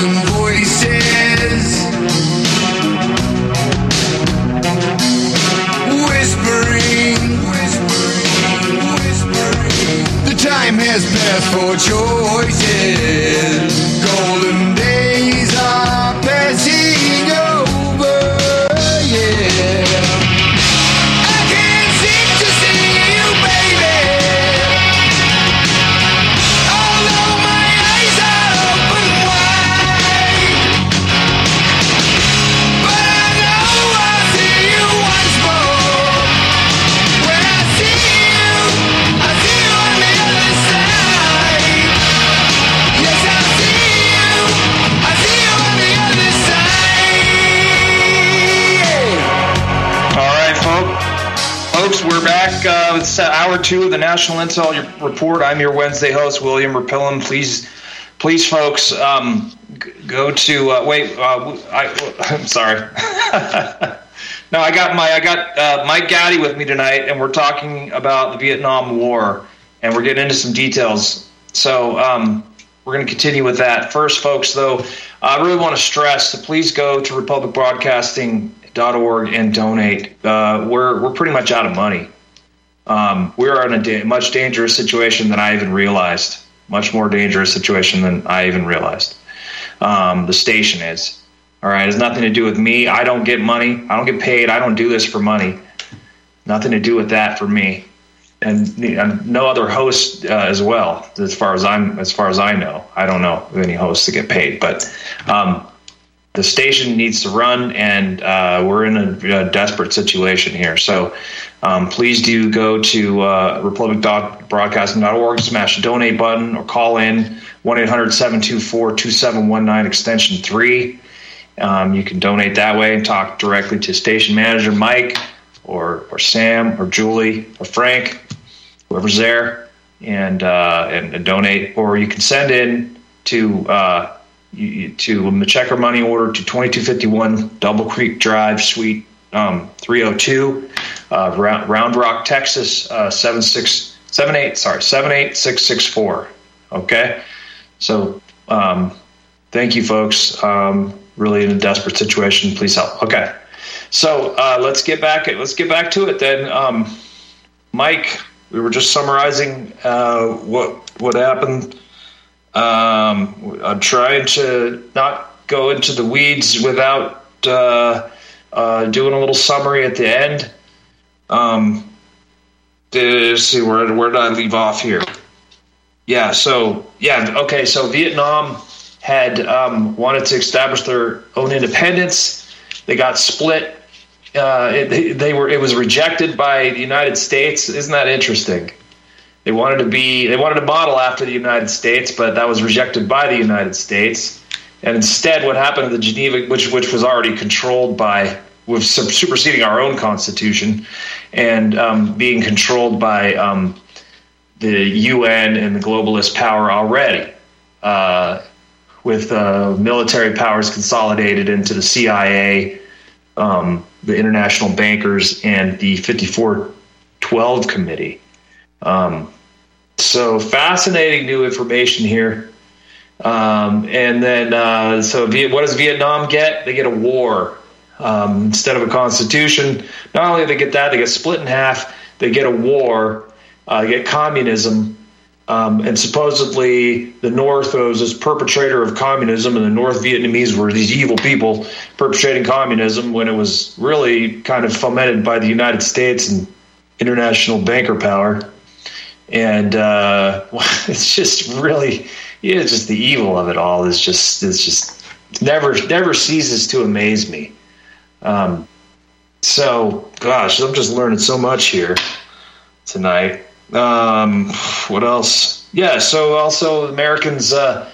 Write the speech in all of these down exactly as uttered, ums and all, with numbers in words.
thousand voices whispering, whispering, whispering. The time has passed for choices. Golden days are passing over, yeah. I can't seem to see you, baby. Although my eyes are open wide, but I know I'll see you once more. When I see you, I see you on the other side. Yes, I see you, I see you on the other side. All right, folks. Folks, we're back. Uh, it's hour two of the National Intel Report. I'm your Wednesday host, William Rapillin. Please, please, folks, um, g- go to uh, wait. Uh, I, I'm sorry. no, I got my I got uh, Mike Gowdy with me tonight, and we're talking about the Vietnam War, and we're getting into some details. So um, we're going to continue with that. First, folks, though, I really want to stress to please go to republic broadcasting dot org and donate. Uh, we're we're pretty much out of money. Um, we're in a da- much dangerous situation than I even realized. Much more dangerous situation than I even realized. Um, the station is. All right, it has nothing to do with me. I don't get money. I don't get paid. I don't do this for money. Nothing to do with that for me, and, and no other host uh, as well. As far as I'm, as far as I know, I don't know of any hosts that get paid, but. Um, The station needs to run, and uh, we're in a, a desperate situation here. So um, please do go to uh, republic broadcasting dot org, smash the donate button, or call in one eight hundred seven two four two seven one nine, extension three. Um, you can donate that way and talk directly to station manager Mike or, or Sam or Julie or Frank, whoever's there, and, uh, and, and donate. Or you can send in to... Uh, You, to a check or money order to twenty-two fifty-one Double Creek Drive, Suite um, three oh two, uh, Round, Round Rock, Texas, uh, seven six seven eight. Sorry, seven eight six six four. Okay, so um, thank you, folks. Um, really in a desperate situation. Please help. Okay, so uh, let's get back. Let's get back to it then. Um, Mike, we were just summarizing uh, what what happened. Um, I'm trying to not go into the weeds without uh, uh, doing a little summary at the end. Um, to see where where did I leave off here? Yeah, so yeah, okay. So Vietnam had um, wanted to establish their own independence. They got split. Uh, it, they, they were. It was rejected by the United States. Isn't that interesting? They wanted to be, they wanted to model after the United States, but that was rejected by the United States. And instead, what happened to the Geneva, which which was already controlled by, was superseding our own constitution, and um, being controlled by um, the U N and the globalist power already, uh, with uh, military powers consolidated into the C I A, um, the international bankers, and the fifty-four twelve committee. Um, so fascinating new information here. Um, and then, uh, so Viet, what does Vietnam get? They get a war, um, instead of a constitution. Not only do they get that, they get split in half. They get a war, uh, they get communism. Um, and supposedly the North was this perpetrator of communism, and the North Vietnamese were these evil people perpetrating communism, when it was really kind of fomented by the United States and international banker power. And uh, it's just really, yeah, it's just the evil of it all is just, it's just never, never ceases to amaze me. Um, so, gosh, I'm just learning so much here tonight. Um, what else? Yeah, so also Americans, uh,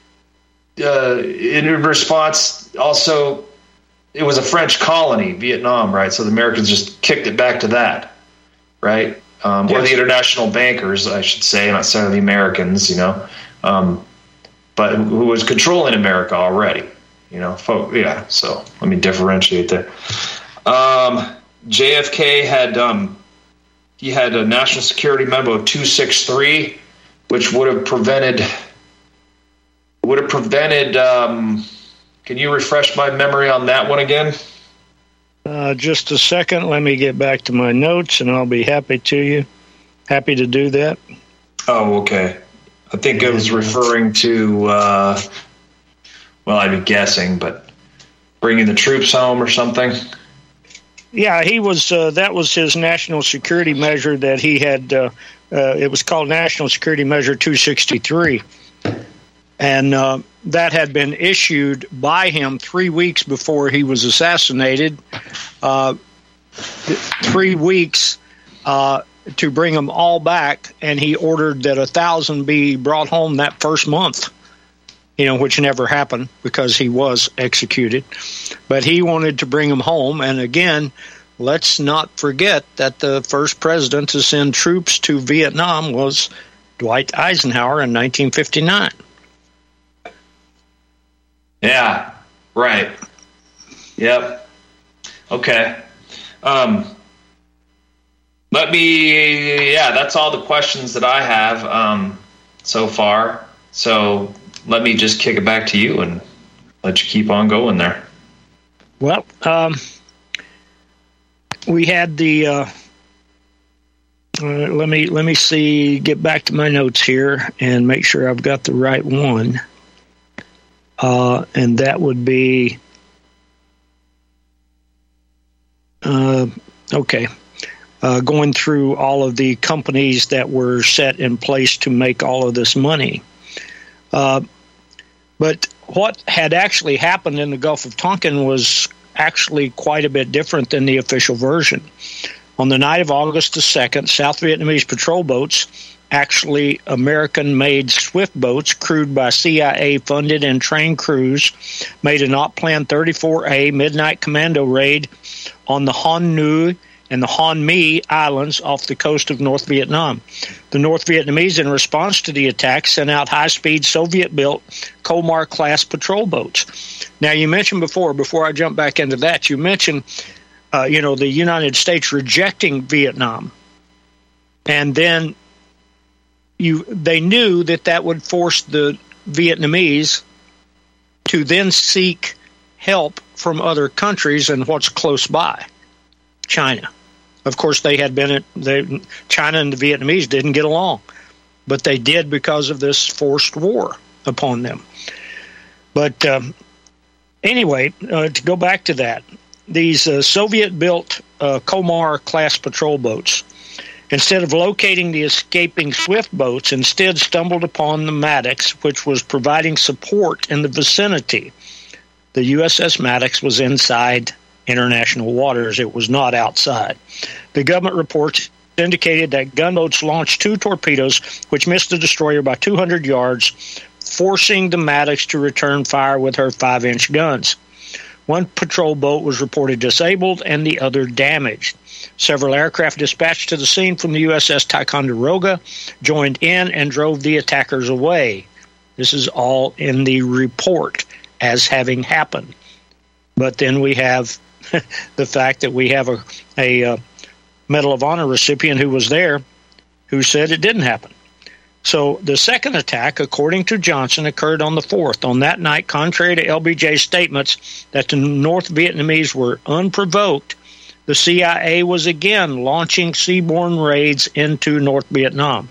uh, in response, also, it was a French colony, Vietnam, right? So the Americans just kicked it back to that, right? Um, yes. Or the international bankers, I should say, not some of the Americans, you know, um, but who was controlling America already, you know. Folk, yeah, so let me differentiate there. Um, J F K had um, he had a National Security Memo two sixty-three, which would have prevented would have prevented. Um, can you refresh my memory on that one again? Uh, just a second. Let me get back to my notes, and I'll be happy to you. Happy to do that. Oh, okay. I think it was referring to, uh, well, I'd be guessing, but bringing the troops home or something. Yeah, he was. Uh, that was his national security measure that he had. Uh, uh, it was called National Security Measure two sixty-three, and uh, that had been issued by him three weeks before he was assassinated. Uh, three weeks. Uh, to bring them all back, and he ordered that a thousand be brought home that first month, you know, which never happened because he was executed. But he wanted to bring them home, and again, let's not forget that the first president to send troops to Vietnam was Dwight Eisenhower in nineteen fifty-nine. Yeah, right. Yep. Okay. Um, Let me, yeah, that's all the questions that I have um, so far. So let me just kick it back to you and let you keep on going there. Well, um, we had the, uh, uh, let me, let me see, get back to my notes here and make sure I've got the right one. Uh, and that would be, uh, okay. Uh, going through all of the companies that were set in place to make all of this money. Uh, but what had actually happened in the Gulf of Tonkin was actually quite a bit different than the official version. On the night of August the second, South Vietnamese patrol boats, actually American-made swift boats crewed by C I A-funded and trained crews, made an Op-Plan thirty-four A midnight commando raid on the Hon Nui and the Hon Mi Islands off the coast of North Vietnam. The North Vietnamese, in response to the attack, sent out high-speed Soviet-built Komar-class patrol boats. Now, you mentioned before, before I jump back into that, you mentioned, uh, you know, the United States rejecting Vietnam. And then you, they knew that that would force the Vietnamese to then seek help from other countries and what's close by, China. Of course, they had been at they, China and the Vietnamese didn't get along, but they did because of this forced war upon them. But um, anyway, uh, to go back to that, these uh, Soviet-built uh, Komar-class patrol boats, instead of locating the escaping swift boats, instead stumbled upon the Maddox, which was providing support in the vicinity. The U S S Maddox was inside international waters. It was not outside. The government reports indicated that gunboats launched two torpedoes, which missed the destroyer by two hundred yards, forcing the Maddox to return fire with her five-inch guns. One patrol boat was reported disabled and the other damaged. Several aircraft dispatched to the scene from the U S S Ticonderoga joined in and drove the attackers away. This is all in the report as having happened. But then we have the fact that we have a, a uh, Medal of Honor recipient who was there who said it didn't happen. So the second attack, according to Johnson, occurred on the fourth. On that night, contrary to L B J's statements that the North Vietnamese were unprovoked, the C I A was again launching seaborne raids into North Vietnam.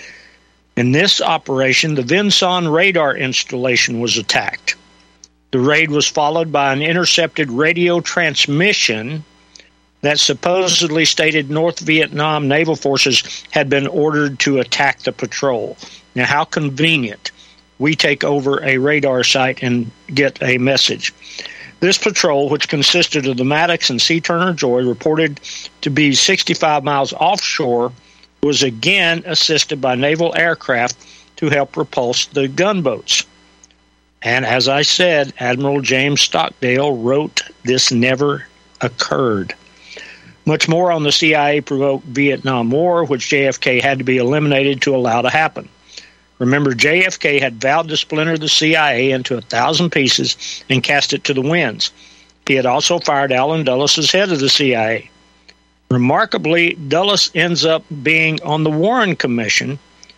In this operation, the Vinh Son radar installation was attacked. The raid was followed by an intercepted radio transmission that supposedly stated North Vietnam naval forces had been ordered to attack the patrol. Now, how convenient. We take over a radar site and get a message. This patrol, which consisted of the Maddox and Sea Turner Joy, reported to be sixty-five miles offshore, was again assisted by naval aircraft to help repulse the gunboats. And as I said, Admiral James Stockdale wrote, "This never occurred." Much more on the C I A-provoked Vietnam War, which J F K had to be eliminated to allow to happen. Remember, J F K had vowed to splinter the C I A into a thousand pieces and cast it to the winds. He had also fired Allen Dulles as head of the C I A. Remarkably, Dulles ends up being on the Warren Commission,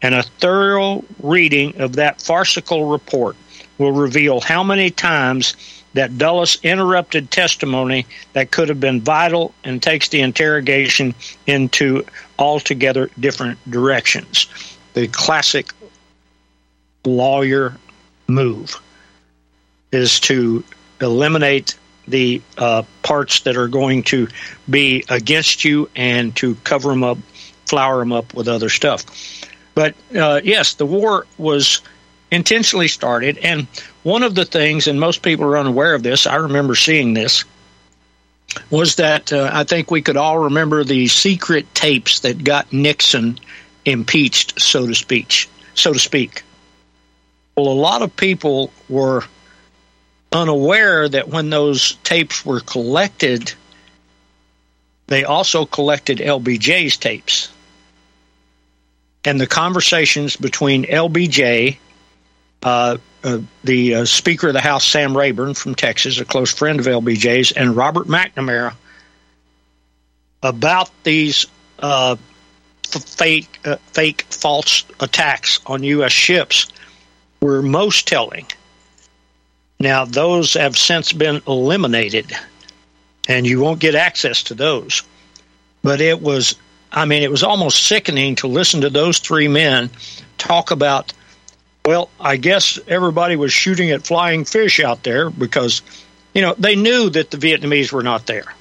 and a thorough reading of that farcical report will reveal how many times that Dulles interrupted testimony that could have been vital and takes the interrogation into altogether different directions. The classic lawyer move is to eliminate the uh, parts that are going to be against you and to cover them up, flour them up with other stuff. But uh, yes, the war was intentionally started, and one of the things, and most people are unaware of this, I remember seeing this, was that uh, I think we could all remember the secret tapes that got Nixon impeached, so to speak. So to speak. Well, a lot of people were unaware that when those tapes were collected, they also collected L B J's tapes. And the conversations between L B J, uh, uh, the uh, Speaker of the House, Sam Rayburn from Texas, a close friend of L B J's, and Robert McNamara about these uh, f- fake, uh, fake, false attacks on U S ships were most telling. Now, those have since been eliminated, and you won't get access to those. But it was, I mean, it was almost sickening to listen to those three men talk about, well, I guess everybody was shooting at flying fish out there because, you know, they knew that the Vietnamese were not there.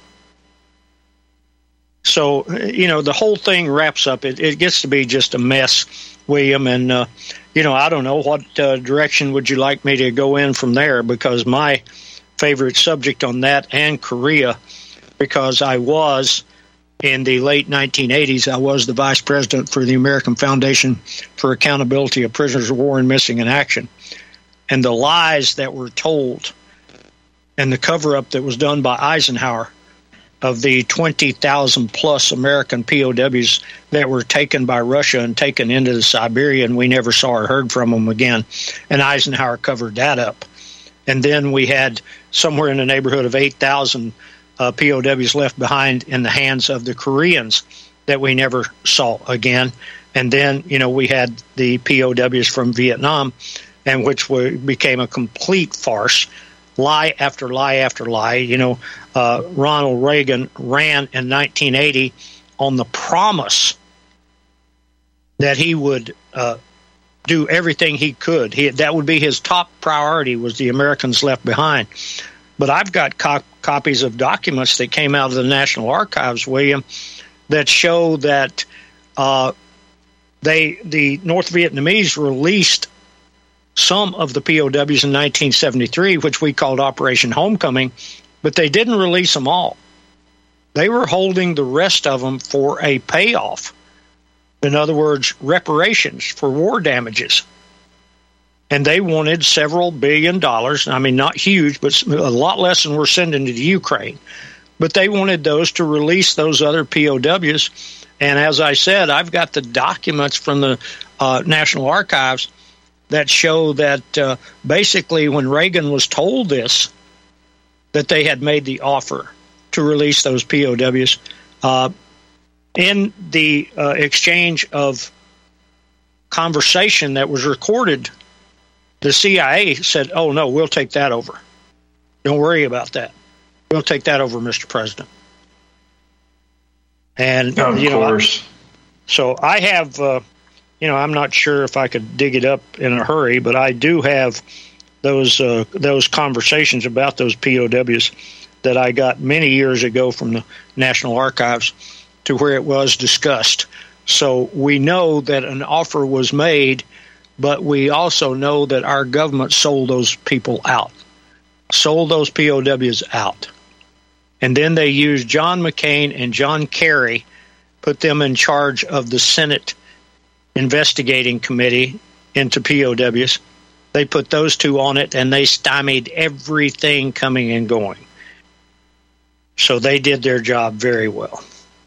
So, you know, the whole thing wraps up. It, it gets to be just a mess, William, and, uh, you know, I don't know, what uh, direction would you like me to go in from there? Because my favorite subject on that, and Korea, because I was, in the late nineteen eighties, I was the vice president for the American Foundation for Accountability of Prisoners of War and Missing in Action. And the lies that were told and the cover-up that was done by Eisenhower of the twenty thousand plus American P O Ws that were taken by Russia and taken into Siberia, and we never saw or heard from them again. And Eisenhower covered that up. And then we had somewhere in the neighborhood of eight thousand uh, P O Ws left behind in the hands of the Koreans that we never saw again. And then, you know, we had the P O Ws from Vietnam, and which were, became a complete farce. Lie after lie after lie. You know, uh, Ronald Reagan ran in nineteen eighty on the promise that he would uh, do everything he could. He, that would be his top priority, was the Americans left behind. But I've got co- copies of documents that came out of the National Archives, William, that show that uh, they the North Vietnamese released some of the P O Ws in nineteen seventy-three, which we called Operation Homecoming, but they didn't release them all. They were holding the rest of them for a payoff. In other words, reparations for war damages. And they wanted several billion dollars. I mean, not huge, but a lot less than we're sending to the Ukraine. But they wanted those to release those other P O Ws. And as I said, I've got the documents from the uh, National Archives that show that uh, basically when Reagan was told this, that they had made the offer to release those P O Ws, uh, in the uh, exchange of conversation that was recorded, the C I A said, oh, no, we'll take that over. Don't worry about that. We'll take that over, Mister President. And, of you know, course. I, so I have... Uh, You know, I'm not sure if I could dig it up in a hurry, but I do have those uh, those conversations about those P O Ws that I got many years ago from the National Archives to where it was discussed. So we know that an offer was made, but we also know that our government sold those people out, sold those P O Ws out. And then they used John McCain and John Kerry, put them in charge of the Senate investigating committee into P O Ws. They put those two on it, and they stymied everything coming and going. So they did their job very well.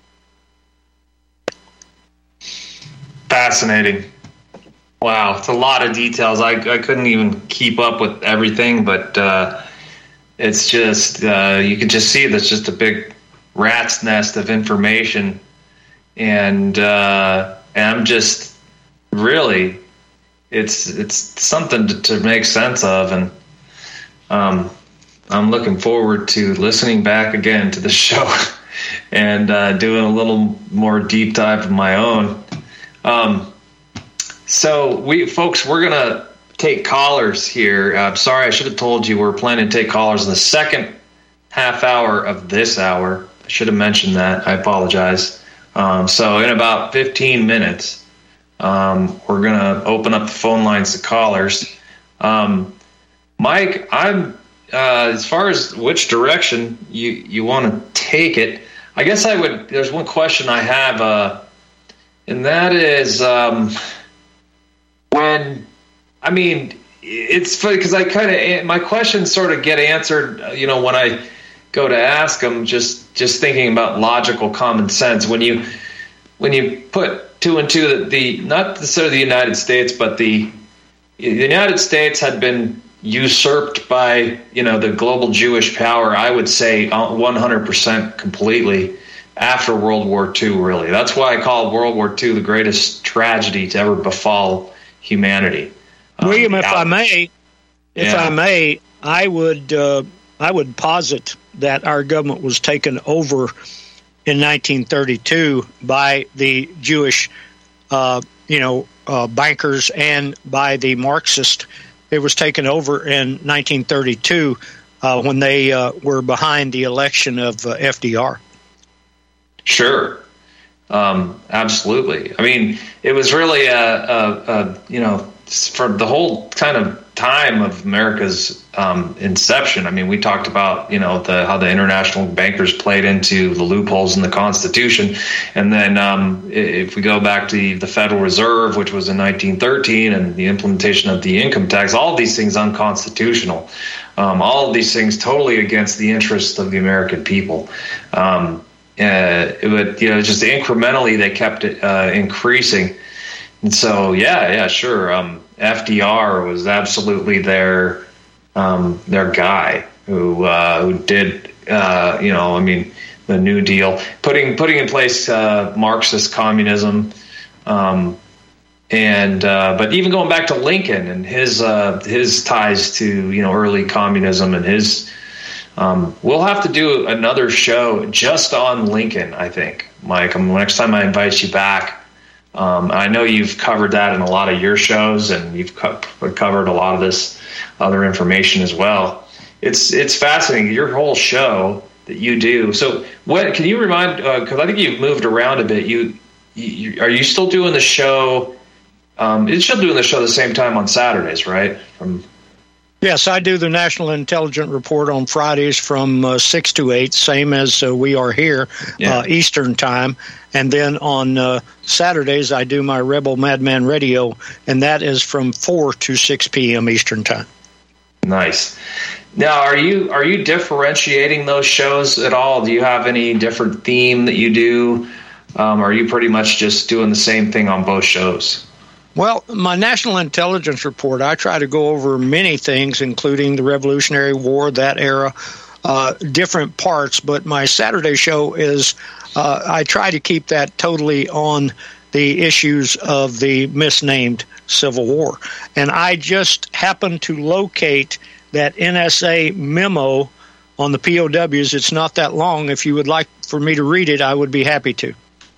Fascinating. Wow, it's a lot of details. I, I couldn't even keep up with everything, but uh, it's just, uh, you can just see there's just a big rat's nest of information. And, uh, and I'm just really, it's it's something to, to make sense of, and um, I'm looking forward to listening back again to the show and uh, doing a little more deep dive of my own. Um, so, we folks, we're gonna take callers here. I'm uh, sorry, I should have told you we're planning to take callers in the second half hour of this hour. I should have mentioned that. I apologize. Um, so, in about fifteen minutes, um, we're gonna open up the phone lines to callers. Um, Mike, I'm uh, as far as which direction you you want to take it. I guess I would. There's one question I have, uh, and that is um, when. I mean, it's funny because I kind of my questions sort of get answered, you know, when I go to ask them. Just just thinking about logical common sense. When you when you put two and two, that the not necessarily the United States, but the the United States had been usurped by, you know, the global Jewish power, I would say one hundred percent completely after World War Two, really. That's why I call World War Two the greatest tragedy to ever befall humanity. William, um, if I may, if yeah. I may, I would uh, I would posit that our government was taken over in nineteen thirty-two by the Jewish, uh, you know, uh, bankers and by the Marxists. It was taken over in nineteen thirty-two uh, when they uh, were behind the election of uh, F D R. Sure. Um, absolutely. I mean, it was really, a, a, a, you know, for the whole kind of time of America's um, inception. I mean, we talked about, you know, the how the international bankers played into the loopholes in the Constitution. And then um, if we go back to the, the Federal Reserve, which was in nineteen thirteen, and the implementation of the income tax, all of these things unconstitutional. Um, all of these things totally against the interests of the American people. Um, uh, it would, you know, just incrementally they kept it uh, increasing. And so, yeah, yeah, sure. Um, F D R was absolutely their um, their guy who uh, who did, uh, you know, I mean, the New Deal, putting putting in place uh, Marxist communism, um, and uh, but even going back to Lincoln and his uh, his ties to, you know, early communism and his. Um, we'll have to do another show just on Lincoln, I think, Mike. I mean, next time I invite you back. Um, I know you've covered that in a lot of your shows, and you've co- covered a lot of this other information as well. It's it's fascinating, your whole show that you do. So, what can you remind? Because uh, I think you've moved around a bit. You, you are you still doing the show? Um, you're still doing the show the same time on Saturdays, right? From Yes, I do the National Intelligence Report on Fridays from uh, six to eight, same as uh, we are here, yeah. uh, Eastern Time. And then on uh, Saturdays, I do my Rebel Madman Radio, and that is from four to six p.m. Eastern Time. Nice. Now, are you are you differentiating those shows at all? Do you have any different theme that you do? Um, or are you pretty much just doing the same thing on both shows? Well, my National Intelligence Report, I try to go over many things, including the Revolutionary War, that era, uh, different parts. But my Saturday show is, uh, I try to keep that totally on the issues of the misnamed Civil War. And I just happened to locate that N S A memo on the P O Ws. It's not that long. If you would like for me to read it, I would be happy to.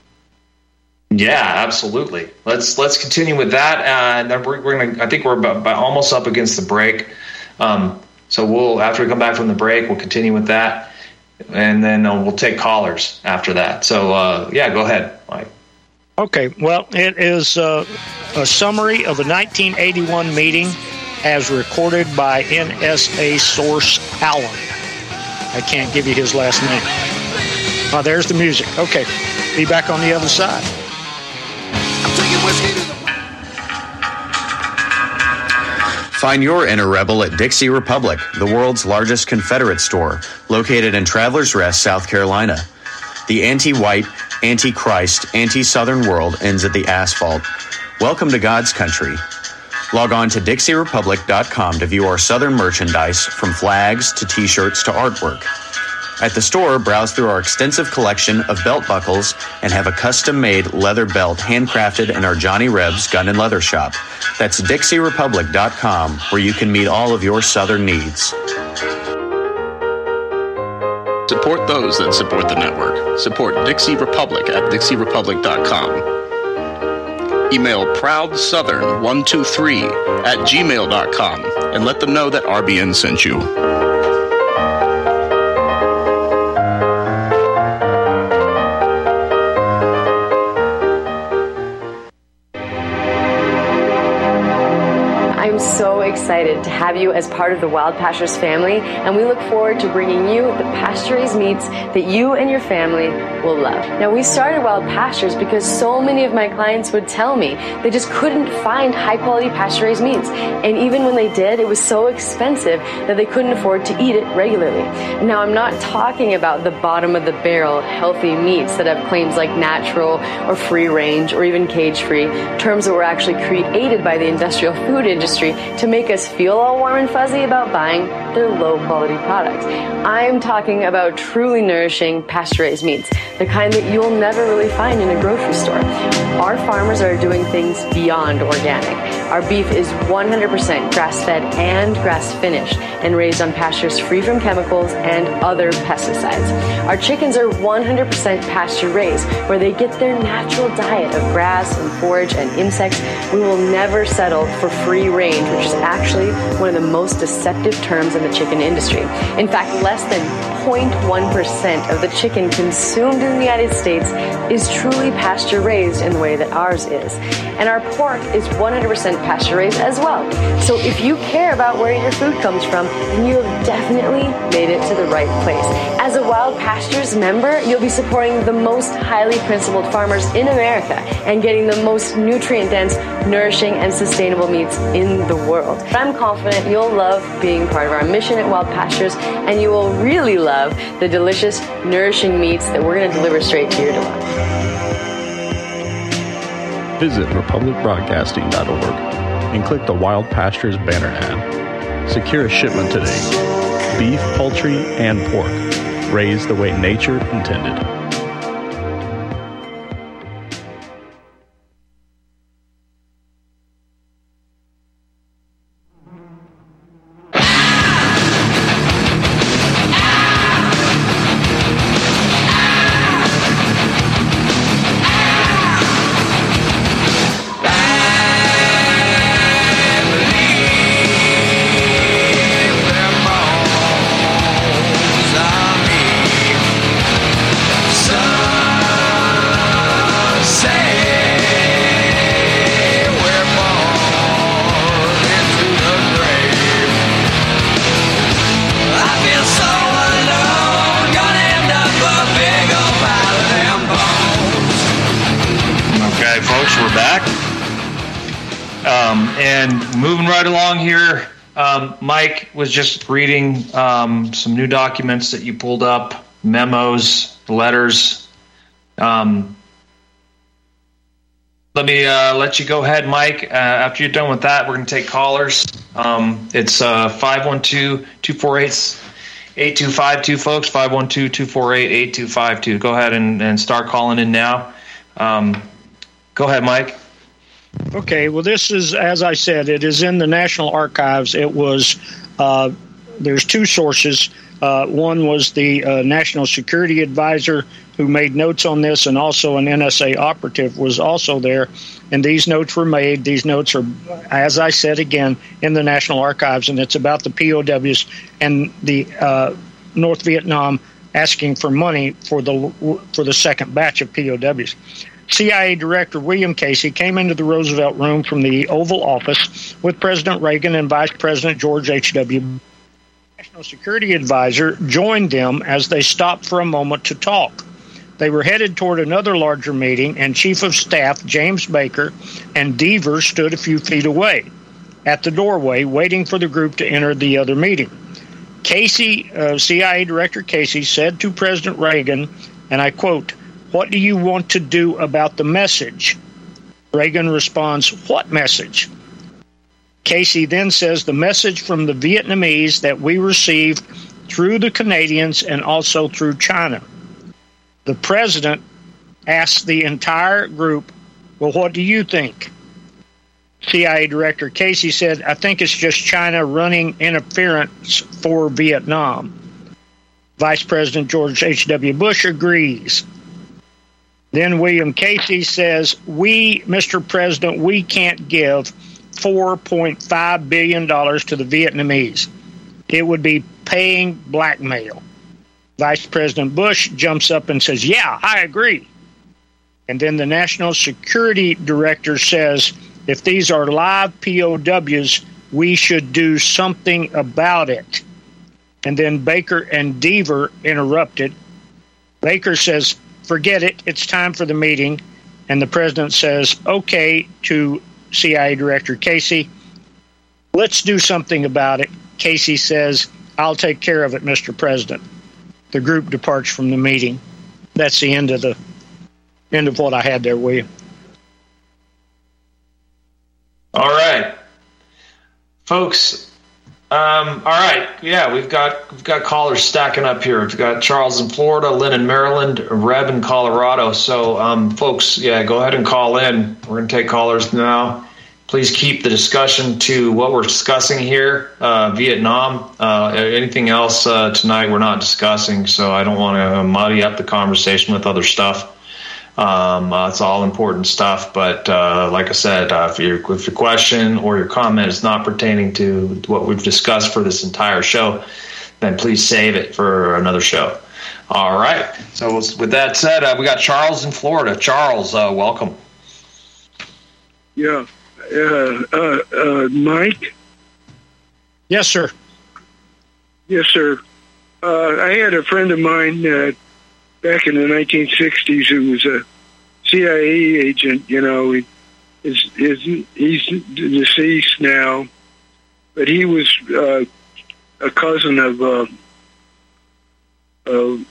Yeah, absolutely. Let's let's continue with that, uh, and then we're, we're gonna. I think we're about, about almost up against the break, um, so we'll after we come back from the break, we'll continue with that, and then uh, we'll take callers after that. So uh, yeah, go ahead, Mike. Okay. Well, it is uh, a summary of a nineteen eighty-one meeting, as recorded by N S A source Allen. I can't give you his last name. Oh, there's the music. Okay, be back on the other side. Find your inner rebel at Dixie Republic, the world's largest Confederate store, located in Travelers Rest, South Carolina. The anti-white, anti-Christ, anti-Southern world ends at the asphalt. Welcome to God's country. Log on to Dixie Republic dot com to view our Southern merchandise, from flags to T-shirts to artwork. At the store, browse through our extensive collection of belt buckles and have a custom-made leather belt handcrafted in our Johnny Rebs Gun and Leather Shop. That's Dixie Republic dot com, where you can meet all of your Southern needs. Support those that support the network. Support Dixie Republic at Dixie Republic dot com. Email proud southern one two three at gmail dot com and let them know that R B N sent you. I'm so excited to have you as part of the Wild Pastures family, and we look forward to bringing you the pasture-raised meats that you and your family will love. Now, we started Wild Pastures because so many of my clients would tell me they just couldn't find high-quality pasture-raised meats, and even when they did, it was so expensive that they couldn't afford to eat it regularly. Now, I'm not talking about the bottom-of-the-barrel healthy meats that have claims like natural or free-range or even cage-free, terms that were actually created by the industrial food industry to make us feel all warm and fuzzy about buying their low-quality products. I'm talking about truly nourishing pasture-raised meats, the kind that you'll never really find in a grocery store. Our farmers are doing things beyond organic. Our beef is one hundred percent grass-fed and grass-finished and raised on pastures free from chemicals and other pesticides. Our chickens are one hundred percent pasture-raised, where they get their natural diet of grass and forage and insects. We will never settle for free range, which is actually one of the most deceptive terms in the chicken industry. In fact, less than zero point one percent of the chicken consumed in the United States is truly pasture-raised in the way that ours is. And our pork is one hundred percent pasture-raised as well. So if you care about where your food comes from, then you have definitely made it to the right place. As a Wild Pastures member, you'll be supporting the most highly principled farmers in America and getting the most nutrient-dense, nourishing, and sustainable meats in the world. I'm confident you'll love being part of our mission at Wild Pastures, and you will really love the delicious, nourishing meats that we're going to deliver straight to your door. Visit republic broadcasting dot org and click the Wild Pastures banner ad. Secure a shipment today. Beef, poultry, and pork, raised the way nature intended. Right along here, um, Mike was just reading um, some new documents that you pulled up, memos, letters. Um, let me uh, let you go ahead, Mike. Uh, after you're done with that, we're going to take callers. Um, it's uh, five one two, two four eight, eight two five two, folks, five one two, two four eight, eight two five two. Go ahead and, and start calling in now. Um, go ahead, Mike. Okay, well, this is, as I said, it is in the National Archives. It was, uh, there's two sources. Uh, one was the uh, National Security Advisor who made notes on this, and also an N S A operative was also there. And these notes were made. These notes are, as I said again, in the National Archives, and it's about the P O Ws and the uh, North Vietnam asking for money for the for the second batch of P O Ws. C I A Director William Casey came into the Roosevelt Room from the Oval Office with President Reagan and Vice President George H W The National Security Advisor joined them as they stopped for a moment to talk. They were headed toward another larger meeting, and Chief of Staff James Baker and Deaver stood a few feet away at the doorway, waiting for the group to enter the other meeting. Casey, uh, C I A Director Casey, said to President Reagan, and I quote, "What do you want to do about the message?" Reagan responds, "What message?" Casey then says, "The message from the Vietnamese that we received through the Canadians and also through China. The president asked the entire group, well, what do you think? C I A Director Casey said, I think it's just China running interference for Vietnam. Vice President George H W. Bush agrees. Then William Casey says, we, Mister President, we can't give four point five billion dollars to the Vietnamese. It would be paying blackmail. Vice President Bush jumps up and says, yeah, I agree. And then the National Security Director says, if these are live P O Ws, we should do something about it. And then Baker and Deaver interrupted. Baker says, forget it, it's time for the meeting. And the president says, okay, to C I A Director Casey, let's do something about it. Casey says, I'll take care of it, Mister President. The group departs from the meeting. That's the end of the end of what I had there, William. All right, folks. Um, all right, yeah, we've got we've got callers stacking up here. We've got Charles in Florida, Lynn in Maryland, Reb in Colorado. So, um, folks, yeah, go ahead and call in. We're going to take callers now. Please keep the discussion to what we're discussing here, uh, Vietnam. Uh, anything else uh, tonight we're not discussing, so I don't want to muddy up the conversation with other stuff. Um, uh, it's all important stuff, but uh, like I said, uh, if, your, if your question or your comment is not pertaining to what we've discussed for this entire show, then please save it for another show. All right. So with that said, uh, we got Charles in Florida. Charles, uh, welcome. Yeah. Uh, uh, uh, Mike? Yes, sir. Yes, sir. Uh, I had a friend of mine uh, back in the nineteen sixties who was a C I A agent. You know, he, his, his, he's deceased now, but he was uh, a cousin of uh, uh,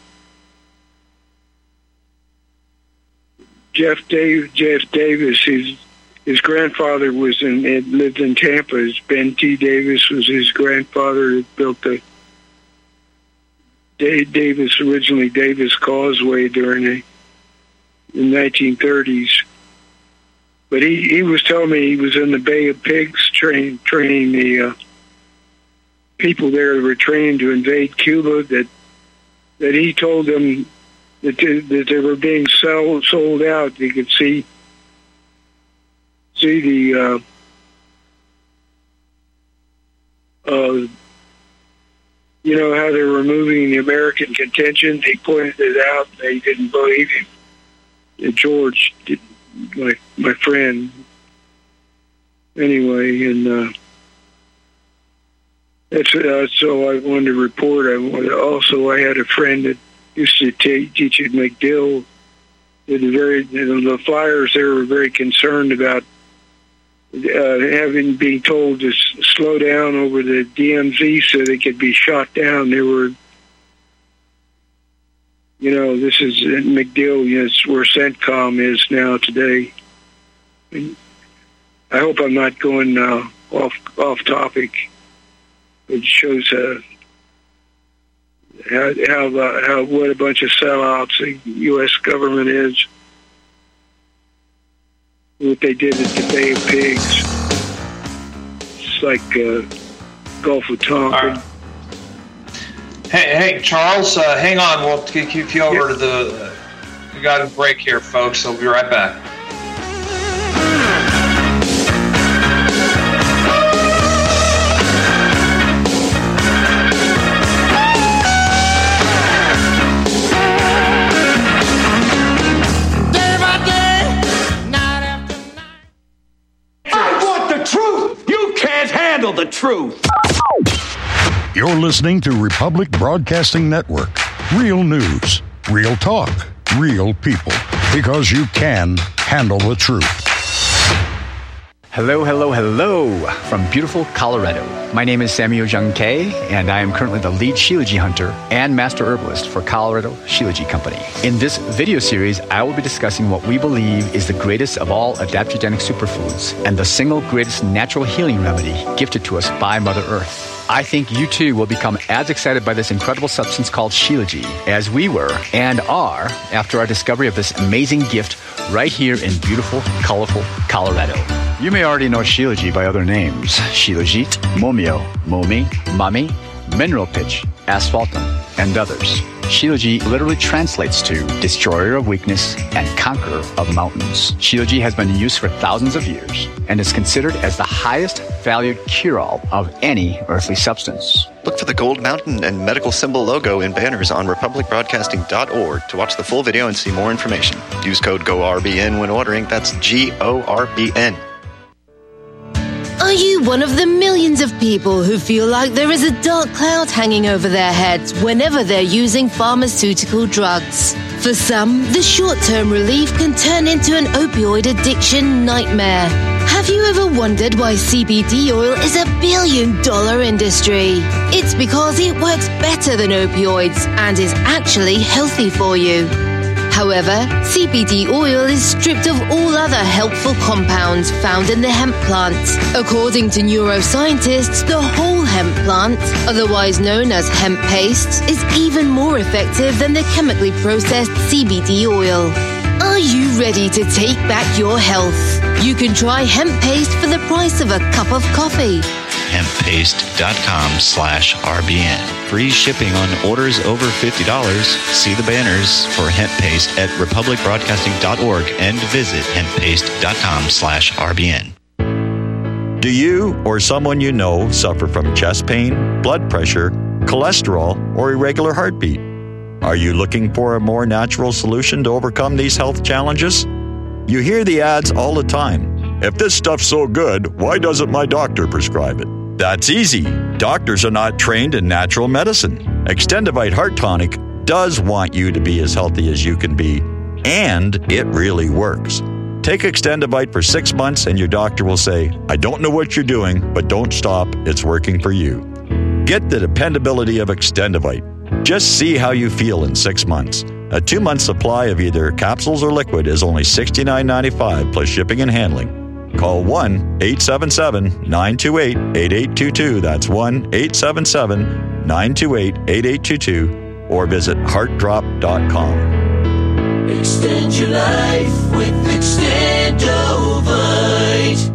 Jeff Dave, Jeff Davis. His his grandfather was in had lived in Tampa. His Ben T. Davis was his grandfather that built the Dave Davis, originally Davis Causeway during the, the nineteen thirties. But he, he was telling me he was in the Bay of Pigs train, training the uh, people there that were trained to invade Cuba, that that he told them that they, that they were being sell, sold out. You could see see the uh, uh, you know, how they're removing the American contingent. They pointed it out. They didn't believe him. And George, did, my my friend. Anyway, and uh, that's uh, so I wanted to report. I wanted, also I had a friend that used to t- teach at MacDill. The very the flyers there were very concerned about uh, having been told to s- slow down over the D M Z so they could be shot down. They were, you know, this is in MacDill. You know, it's where CENTCOM is now today. And I hope I'm not going uh, off off topic. It shows uh, how how, uh, how what a bunch of sellouts the U S government is. What they did at the Bay of Pigs. It's like uh, Gulf of Tonkin. Right. Hey, hey, Charles, uh, hang on. We'll keep you over yeah. to the. Uh, we got a break here, folks. So we'll be right back. The truth. You're listening to Republic Broadcasting Network. Real news, real talk, real people. Because you can handle the truth. Hello, hello, hello from beautiful Colorado. My name is Samuel Jung Kay, and I am currently the lead Shilajit hunter and master herbalist for Colorado Shilajit Company. In this video series, I will be discussing what we believe is the greatest of all adaptogenic superfoods and the single greatest natural healing remedy gifted to us by Mother Earth. I think you too will become as excited by this incredible substance called Shilajit as we were and are after our discovery of this amazing gift right here in beautiful, colorful Colorado. You may already know Shilajit by other names: Shilajit, Momio, Momi, Mami, Mineral Pitch, Asphaltum, and others. Shilajit literally translates to destroyer of weakness and conqueror of mountains. Shilajit has been in use for thousands of years and is considered as the highest valued cure-all of any earthly substance. Look for the gold mountain and medical symbol logo in banners on republic broadcasting dot org to watch the full video and see more information. Use code G O R B N when ordering. That's G O R B N. Are you one of the millions of people who feel like there is a dark cloud hanging over their heads whenever they're using pharmaceutical drugs? For some, the short-term relief can turn into an opioid addiction nightmare. Have you ever wondered why C B D oil is a billion-dollar industry? It's because it works better than opioids and is actually healthy for you. However, C B D oil is stripped of all other helpful compounds found in the hemp plant. According to neuroscientists, the whole hemp plant, otherwise known as hemp paste, is even more effective than the chemically processed C B D oil. Are you ready to take back your health? You can try hemp paste for the price of a cup of coffee. hemppaste.com slash RBN. Free shipping on orders over fifty dollars. See the banners for hemp paste at republic broadcasting dot org and visit hemppaste.com slash RBN. Do you or someone you know suffer from chest pain, blood pressure, cholesterol, or irregular heartbeat? Are you looking for a more natural solution to overcome these health challenges? You hear the ads all the time. If this stuff's so good, why doesn't my doctor prescribe it? That's easy. Doctors are not trained in natural medicine. Extendivite Heart Tonic does want you to be as healthy as you can be, and it really works. Take Extendivite for six months and your doctor will say, I don't know what you're doing, but don't stop. It's working for you. Get the dependability of Extendivite. Just see how you feel in six months. A two-month supply of either capsules or liquid is only sixty-nine ninety-five plus shipping and handling. Call one eight seven seven, nine two eight, eight eight two two. That's one eight seven seven, nine two eight, eight eight two two. Or visit heart drop dot com. Extend your life with Extendovite.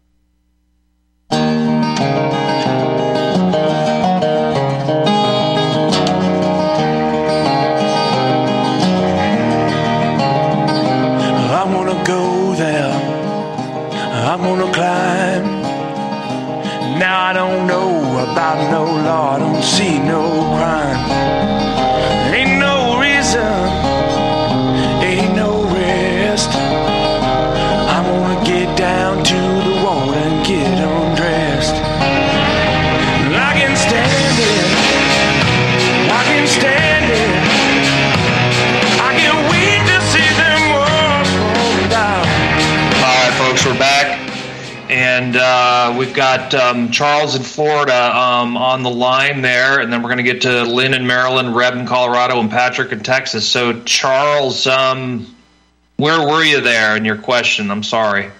I wanna go there. I wanna climb. Now I don't know about no law, I don't see no crime. Ain't no reason, ain't no rest. I wanna get down to the water and get undressed. I can stand it, I can stand it. I can't wait to see them walls fall down. All right, folks, we're back. And uh, we've got um, Charles in Florida um, on the line there, and then we're going to get to Lynn in Maryland, Reb in Colorado, and Patrick in Texas. So, Charles, um, where were you there in your question? I'm sorry.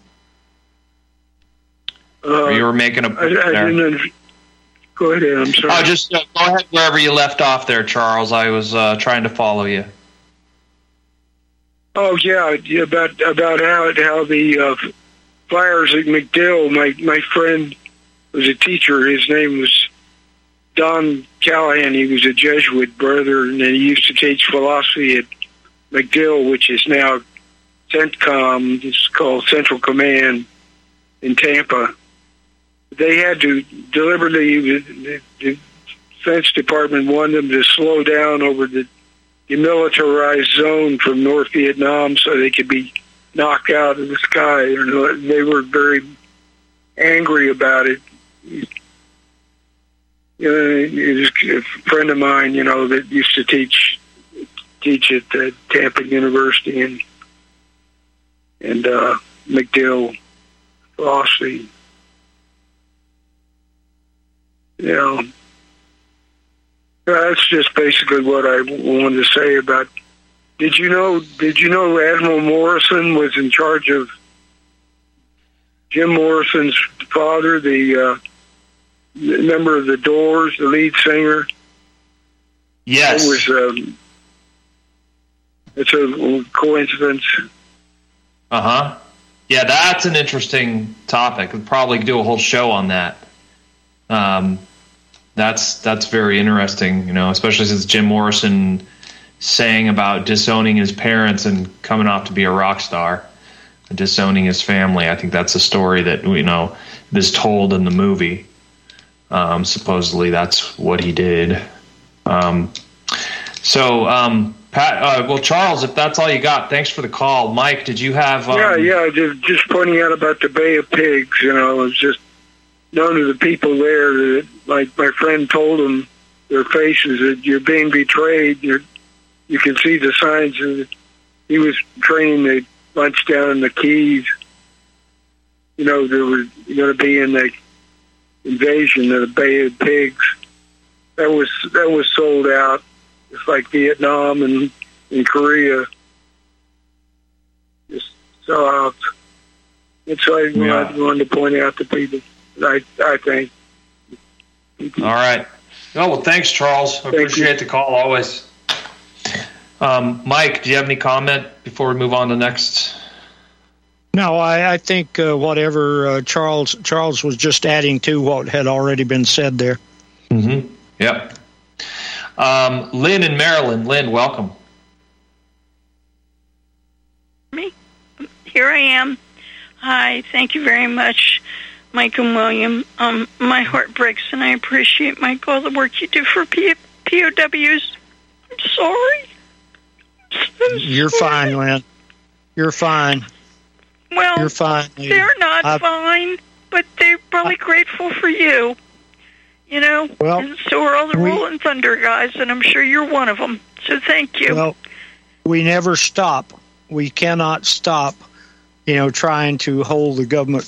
Uh, you were making a I, I didn't under- Go ahead, I'm sorry. Oh, just uh, go ahead wherever you left off there, Charles. I was uh, trying to follow you. Oh, yeah, yeah, about about how, how the uh, fires at MacDill, my, my friend was a teacher. His name was Don Callahan. He was a Jesuit brother, and he used to teach philosophy at MacDill, which is now CENTCOM. It's called Central Command in Tampa. They had to deliberately, the, the Defense Department wanted them to slow down over the demilitarized zone from North Vietnam so they could be knocked out of the sky. And they were very angry about it. You know, it was a friend of mine, you know, that used to teach teach at uh, Tampa University and and uh, MacDill philosophy. You know, that's just basically what I wanted to say about. Did you know? Did you know Admiral Morrison was in charge of Jim Morrison's father, the uh, member of the Doors, the lead singer. Yes. It was. Um, it's a coincidence. Uh huh. Yeah, that's an interesting topic. We'll probably do a whole show on that. Um, that's that's very interesting, you know, especially since Jim Morrison sang about disowning his parents and coming off to be a rock star, disowning his family. I think that's a story that, you know, is told in the movie. Um, supposedly that's what he did. Um, so, um, Pat, uh, well, Charles, if that's all you got, thanks for the call. Mike, did you have... Um, yeah, yeah, just, just pointing out about the Bay of Pigs, you know, it was just known to the people there that, like my friend told them, their faces, that you're being betrayed. You're, you can see the signs that he was training the lunch down in the Keys. You know, there was going to be in the invasion of the Bay of Pigs. That was that was sold out. It's like Vietnam and, and Korea. Just sell out. That's why Yeah. I wanted to point out to people. I I think. All right. Oh, well, thanks, Charles. I Thank appreciate the call always. Um, Mike, do you have any comment before we move on to next? No, I, I think uh, whatever uh, Charles Charles was just adding to what had already been said there. Mm-hmm. Yep. Um, Lynn in Maryland. Lynn, welcome. Me? Here I am. Hi, thank you very much, Mike and William. Um, my heart breaks, and I appreciate, Mike, all the work you do for P- POWs. I'm sorry. I'm You're sorry. fine, Lynn. You're fine. Well, You're fine. lady. they're not I- fine, but they're probably grateful for you. You know? Well, and so are all the we- Rolling Thunder guys, and I'm sure you're one of them. So thank you. Well, we never stop. We cannot stop, you know, trying to hold the government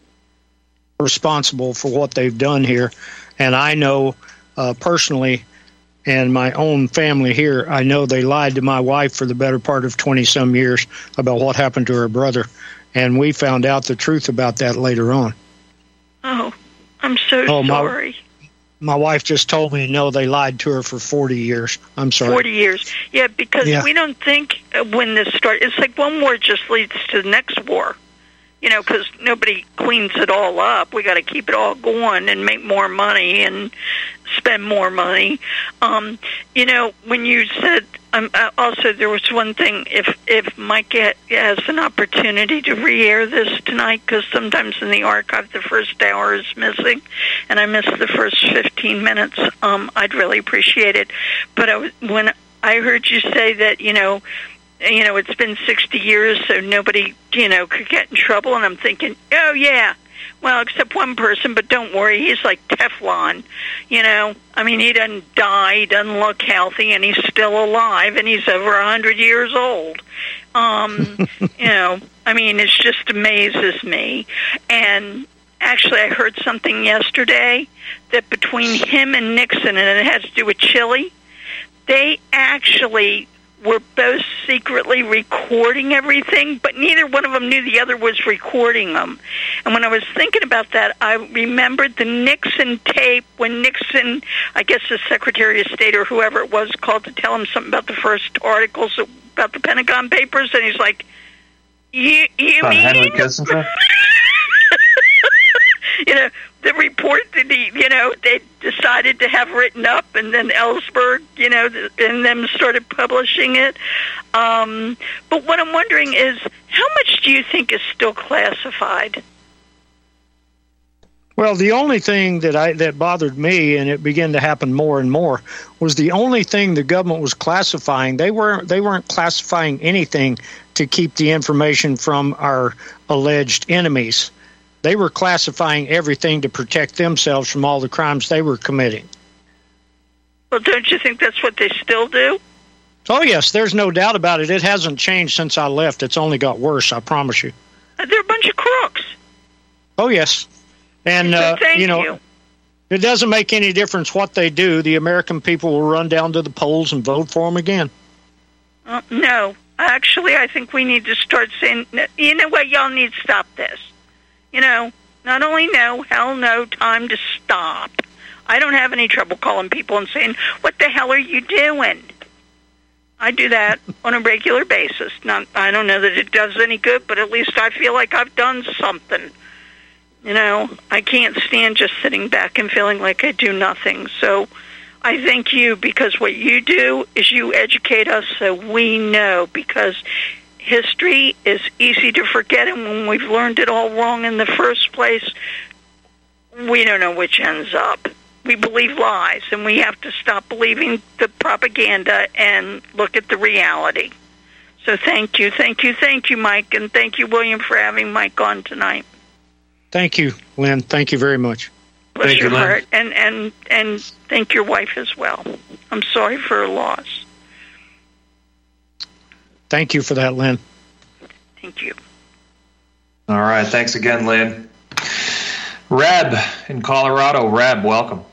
responsible for what they've done here. And I know uh, personally, and my own family here, I know they lied to my wife for the better part of twenty-some years about what happened to her brother. And we found out the truth about that later on. Oh, I'm so Oh, my- sorry. My wife just told me, no, they lied to her for forty years. I'm sorry. Forty years, yeah, because Yeah. we don't think uh, when this starts. It's like one war just leads to the next war, you know, because nobody cleans it all up. We got to keep it all going and make more money and spend more money. Um, you know, when you said um, uh, also there was one thing. If if Mike ha- has an opportunity to re-air this tonight, because sometimes in the archive the first hour is missing, and I missed the first fifteen minutes. Um, I'd really appreciate it. But I was, when I heard you say that, you know, you know, it's been sixty years, so nobody, you know, could get in trouble, and I'm thinking, oh yeah. Well, except one person, but don't worry, he's like Teflon, you know. I mean, he doesn't die, he doesn't look healthy, and he's still alive, and he's over a hundred years old. Um, you know, I mean, it just amazes me. And actually, I heard something yesterday that between him and Nixon, and it has to do with Chile, they actually were both secretly recording everything, but neither one of them knew the other was recording them. And when I was thinking about that, I remembered the Nixon tape when Nixon, I guess the Secretary of State or whoever it was, called to tell him something about the first articles about the Pentagon Papers, and he's like, you, you Uh, mean? Henry Kissinger? You know, the report that he, you know, they decided to have written up, and then Ellsberg, you know, and them started publishing it. Um, but what I'm wondering is, how much do you think is still classified? Well, the only thing that I that bothered me, and it began to happen more and more, was the only thing the government was classifying. They weren't they weren't classifying anything to keep the information from our alleged enemies. They were classifying everything to protect themselves from all the crimes they were committing. Well, don't you think that's what they still do? Oh, yes, there's no doubt about it. It hasn't changed since I left. It's only got worse, I promise you. They're a bunch of crooks. Oh, yes. And, So uh, thank you know, you. it doesn't make any difference what they do. The American people will run down to the polls and vote for them again. Uh, no. Actually, I think we need to start saying, you know what, y'all need to stop this. You know, Not only no, hell no, time to stop. I don't have any trouble calling people and saying, what the hell are you doing? I do that on a regular basis. Not, I don't know that it does any good, but at least I feel like I've done something. You know, I can't stand just sitting back and feeling like I do nothing. So I thank you, because what you do is you educate us so we know, because history is easy to forget, and when we've learned it all wrong in the first place, we don't know which ends up. We believe lies, and we have to stop believing the propaganda and look at the reality. So thank you, thank you, thank you, Mike, and thank you, William, for having Mike on tonight. Thank you, Lynn. Thank you very much. Bless thank your you, heart, and, and, and thank your wife as well. I'm sorry for her loss. Thank you for that, Lynn. Thank you. All right. Thanks again, Lynn. Reb in Colorado. Reb, welcome.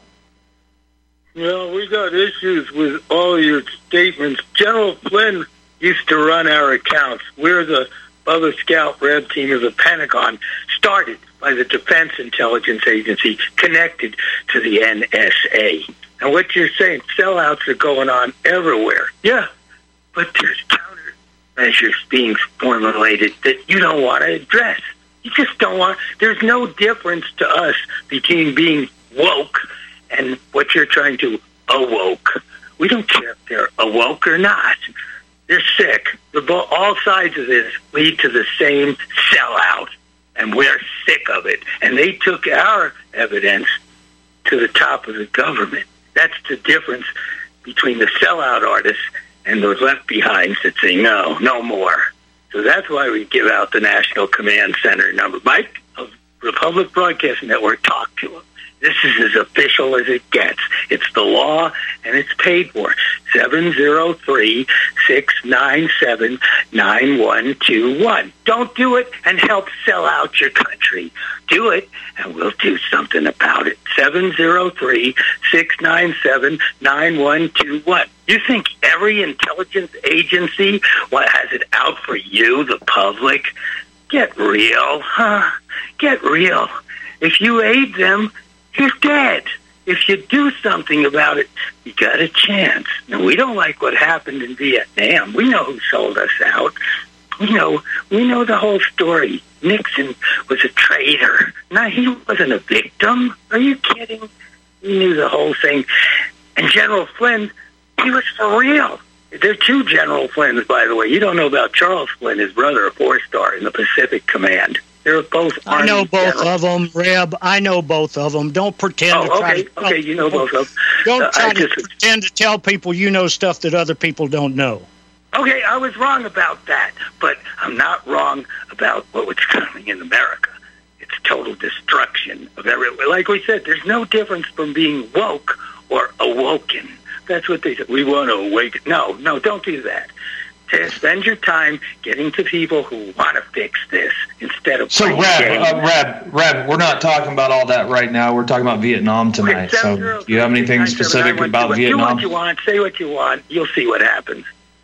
Well, we got issues with all your statements. General Flynn used to run our accounts. We're the Bubba Scout Reb team of the Pentagon, started by the Defense Intelligence Agency, connected to the N S A. And what you're saying, sellouts are going on everywhere. Yeah, but there's countermeasures being formulated that you don't want to address. You just don't want. There's no difference to us between being woke and what you're trying to awoke. We don't care if they're awoke or not. They're sick. They're bo- all sides of this lead to the same sellout, and we're sick of it. And they took our evidence to the top of the government. That's the difference between the sellout artists and those left behinds that say no, no more. So that's why we give out the National Command Center number. Mike of Republic Broadcasting Network, talk to them. This is as official as it gets. It's the law, and it's paid for. seven zero three, six nine seven, nine one two one. Don't do it and help sell out your country. Do it, and we'll do something about it. seven zero three, six nine seven, nine one two one. You think every intelligence agency has it out for you, the public? Get real, huh? Get real. If you aid them, you're dead. If you do something about it, you got a chance. Now, we don't like what happened in Vietnam. We know who sold us out. We know, we know the whole story. Nixon was a traitor. No, he wasn't a victim. Are you kidding? We knew the whole thing. And General Flynn, he was for real. There are two General Flynns, by the way. You don't know about Charles Flynn, his brother, a four-star in the Pacific Command. They're both I know both generals. of them, Reb. I know both of them. Don't pretend Oh, to try okay, to okay, you know both of them. Don't Uh, try I to just- pretend to tell people you know stuff that other people don't know. Okay, I was wrong about that, but I'm not wrong about what was coming in America. It's total destruction of every. Like we said, there's no difference from being woke or awoken. That's what they said. We want to awaken. No, no, don't do that. To spend your time getting to people who want to fix this instead of So, playing Reb, games. uh, Reb, Reb, we're not talking about all that right now. We're talking about Vietnam tonight. So, do you have anything specific about Do Vietnam? what you want. Say what you want. You'll see what happens.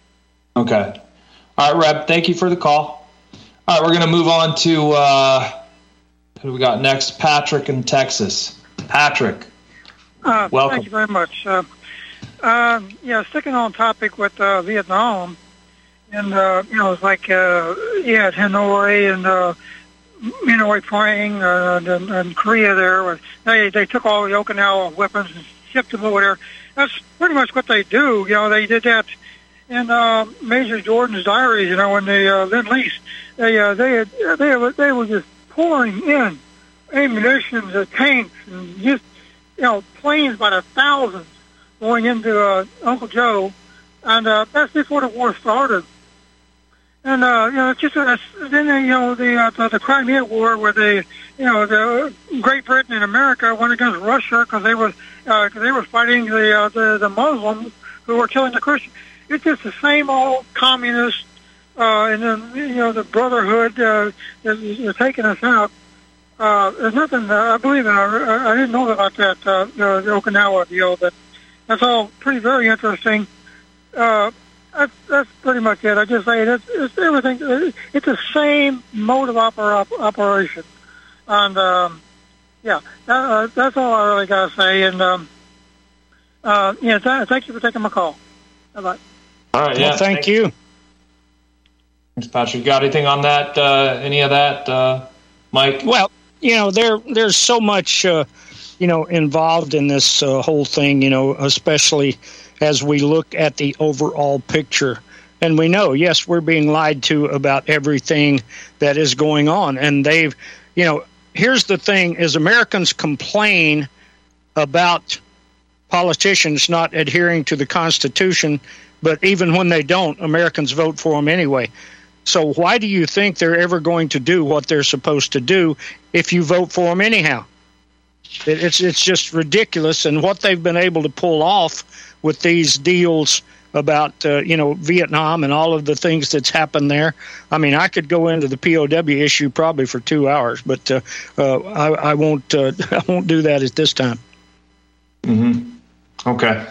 Okay. All right, Reb, thank you for the call. All right, we're going to move on to uh, who we got next? Patrick in Texas. Patrick, Uh, welcome. Thank you very much. Uh, uh, yeah, sticking on topic with uh, Vietnam, and uh, you know, it's like uh, yeah, Hanoi and uh, Hanoi Point uh, and, and Korea. There, was, they they took all the Okinawa weapons and shipped them over there. That's pretty much what they do. You know, they did that in uh, Major Jordan's diaries. You know, when they uh, Lend Lease, they uh, they had, they were they were just pouring in ammunition, and tanks, and just you know planes by the thousands going into uh, Uncle Joe, and uh, that's before the war started. And uh, you know, it's just uh, then uh, you know the, uh, the the Crimea War, where they you know the Great Britain and America went against Russia because they were uh, cause they were fighting the, uh, the the Muslims who were killing the Christians. It's just the same old communist, uh, and then you know the Brotherhood uh, is, is taking us out. Uh, there's nothing. Uh, I believe in. I, I didn't know about that uh, the, the Okinawa deal, but that's all pretty very interesting. Uh, that's, that's pretty much it. I just say it's, it's everything. It's the same mode of opera, op, operation. And um, yeah, that, uh, that's all I really got to say. And um, uh, yeah, th- thank you for taking my call. Bye bye. All right. Yeah. Well, thank thanks. you. Thanks, Patrick. Got anything on that? Uh, any of that, uh, Mike? Well, you know, there there's so much, uh, you know, involved in this uh, whole thing. You know, especially as we look at the overall picture. And we know, yes, we're being lied to about everything that is going on. And they've, you know, here's the thing, is Americans complain about politicians not adhering to the Constitution, but even when they don't, Americans vote for them anyway. So why do you think they're ever going to do what they're supposed to do if you vote for them anyhow? It, it's it's just ridiculous. And what they've been able to pull off with these deals about, uh, you know, Vietnam and all of the things that's happened there. I mean, I could go into the P O W issue probably for two hours, but uh, uh, I, I won't. Uh, I won't do that at this time. Mm-hmm. Okay,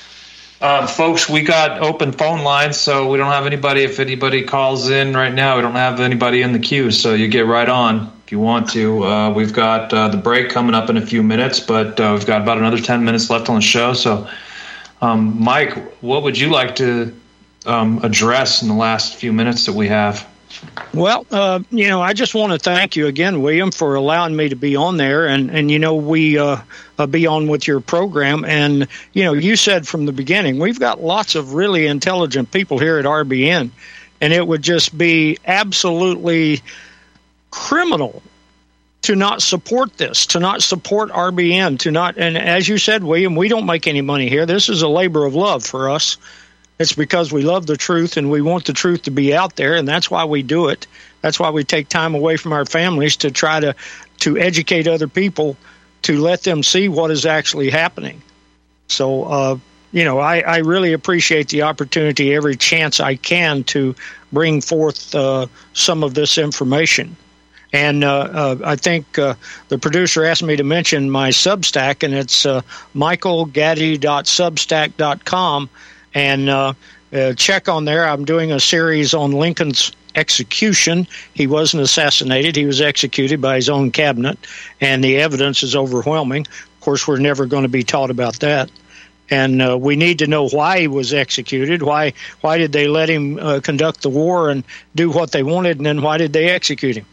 uh, folks, we got open phone lines, so we don't have anybody. If anybody calls in right now, we don't have anybody in the queue, so you get right on if you want to. Uh, we've got uh, the break coming up in a few minutes, but uh, we've got about another ten minutes left on the show, so. Um, Mike, what would you like to um, address in the last few minutes that we have? Well, uh, you know, I just want to thank you again, William, for allowing me to be on there. And, and you know, we uh, uh, be on with your program. And, you know, you said from the beginning, we've got lots of really intelligent people here at R B N. And it would just be absolutely criminal to not support this, to not support R B N, to not, and as you said, William, we don't make any money here. This is a labor of love for us. It's because we love the truth and we want the truth to be out there, and that's why we do it. That's why we take time away from our families to try to, to educate other people, to let them see what is actually happening. So, uh, you know, I, I really appreciate the opportunity every chance I can to bring forth uh, some of this information. And uh, uh, I think uh, the producer asked me to mention my Substack, and it's uh, michael gaddy dot substack dot com. And uh, uh, check on there. I'm doing a series on Lincoln's execution. He wasn't assassinated. He was executed by his own cabinet, and the evidence is overwhelming. Of course, we're never going to be taught about that. And uh, we need to know why he was executed. Why why did they let him uh, conduct the war and do what they wanted, and then why did they execute him?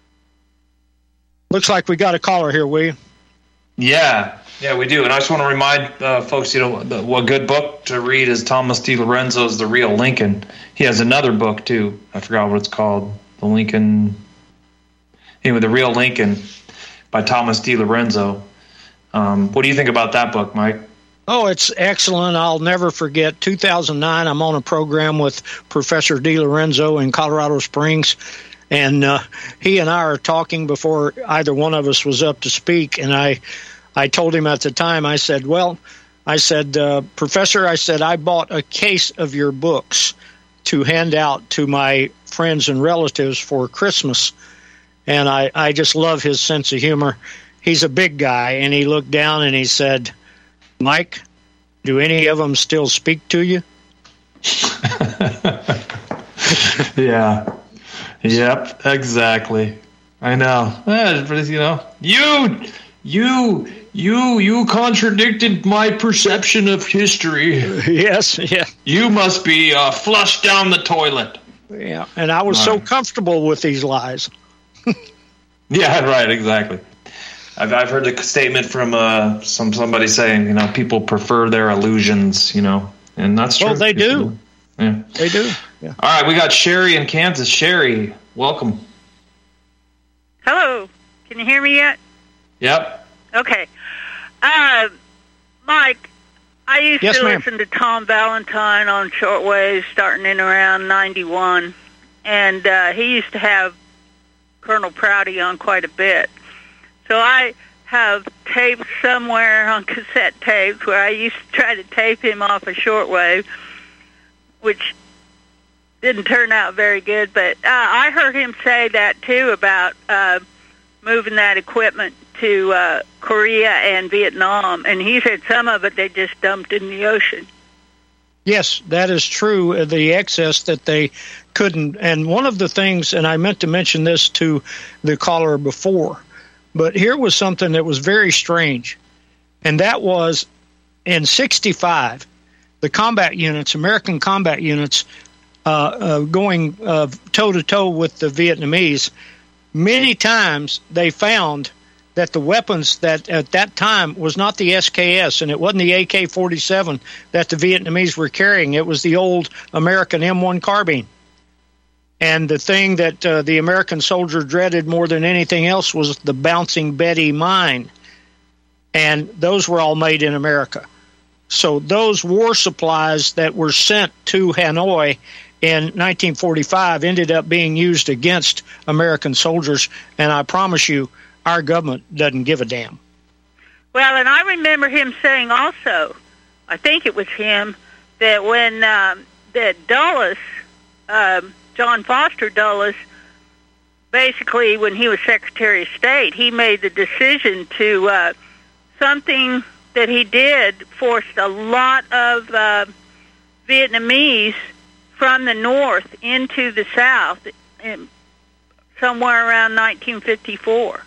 Looks like we got a caller here, William. Yeah, yeah, we do. And I just want to remind uh, folks, you know, the, what good book to read is Thomas D. Lorenzo's The Real Lincoln. He has another book, too. I forgot what it's called. The Lincoln... Anyway, The Real Lincoln by Thomas D. Lorenzo. Um, what do you think about that book, Mike? Oh, it's excellent. I'll never forget. two thousand nine, I'm on a program with Professor D. Lorenzo in Colorado Springs. And uh, he and I are talking before either one of us was up to speak. And I, I told him at the time, I said, well, I said, uh, Professor, I said, I bought a case of your books to hand out to my friends and relatives for Christmas. And I, I just love his sense of humor. He's a big guy. And he looked down and he said, Mike, do any of them still speak to you? Yeah. Yep, exactly. I know. Eh, but you know, you, you, you, you contradicted my perception of history. Yes, yeah. You must be uh, flushed down the toilet. Yeah, and I was All so right. comfortable with these lies. Yeah, right, exactly. I've I've heard a statement from uh, some somebody saying, you know, people prefer their illusions, you know, and that's true. Well, they People do. Yeah. They do. Yeah. All right, we got Sherry in Kansas. Sherry, welcome. Hello. Can you hear me yet? Yep. Okay. Uh, Mike, I used Yes, to ma'am. listen to Tom Valentine on shortwave starting in around ninety-one, and uh, he used to have Colonel Prouty on quite a bit. So I have tapes somewhere on cassette tapes where I used to try to tape him off a shortwave, which didn't turn out very good. But uh, I heard him say that, too, about uh, moving that equipment to uh, Korea and Vietnam. And he said some of it they just dumped in the ocean. Yes, that is true, uh, the excess that they couldn't. And one of the things, and I meant to mention this to the caller before, But here was something that was very strange, and that was in sixty-five, the combat units, American combat units, uh, uh, going uh, toe-to-toe with the Vietnamese, many times they found that the weapons that at that time was not the S K S, and it wasn't the A K forty-seven that the Vietnamese were carrying. It was the old American M one carbine. And the thing that uh, the American soldier dreaded more than anything else was the Bouncing Betty mine. And those were all made in America. So those war supplies that were sent to Hanoi in nineteen forty-five ended up being used against American soldiers. And I promise you, our government doesn't give a damn. Well, and I remember him saying also, I think it was him, that when um, that Dulles, um, John Foster Dulles, basically when he was Secretary of State, he made the decision to, uh, something that he did forced a lot of uh, Vietnamese from the north into the south in, somewhere around nineteen fifty-four.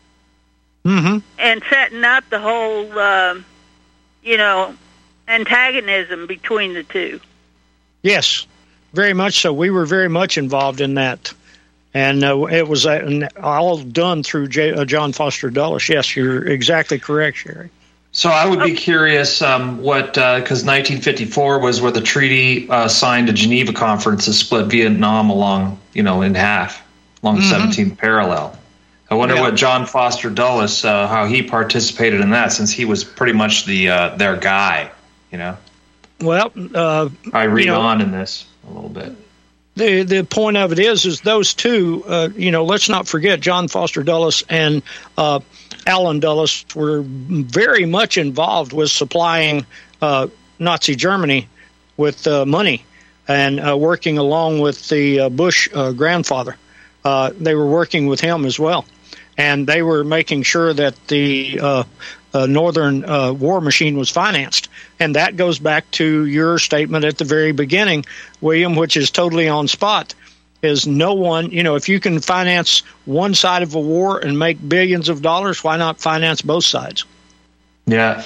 Mm-hmm. And setting up the whole, uh, you know, antagonism between the two. Yes, very much so. We were very much involved in that. And uh, it was uh, all done through J- uh, John Foster Dulles. Yes, you're exactly correct, Sherry. So I would be curious um, what, because uh, nineteen fifty-four was where the treaty uh, signed a Geneva Conference that split Vietnam along, you know, in half, along the mm-hmm. seventeenth parallel. I wonder yeah. what John Foster Dulles, uh, how he participated in that, since he was pretty much the uh, their guy, you know. Well, uh, I read you know, on in this a little bit. The the point of it is, is those two, uh, you know, let's not forget John Foster Dulles and uh, Allen Dulles were very much involved with supplying uh, Nazi Germany with uh, money and uh, working along with the uh, Bush uh, grandfather. Uh, they were working with him as well. And they were making sure that the uh, uh, Northern uh, war machine was financed. And that goes back to your statement at the very beginning, William, which is totally on spot, is no one, you know, if you can finance one side of a war and make billions of dollars, why not finance both sides? Yeah.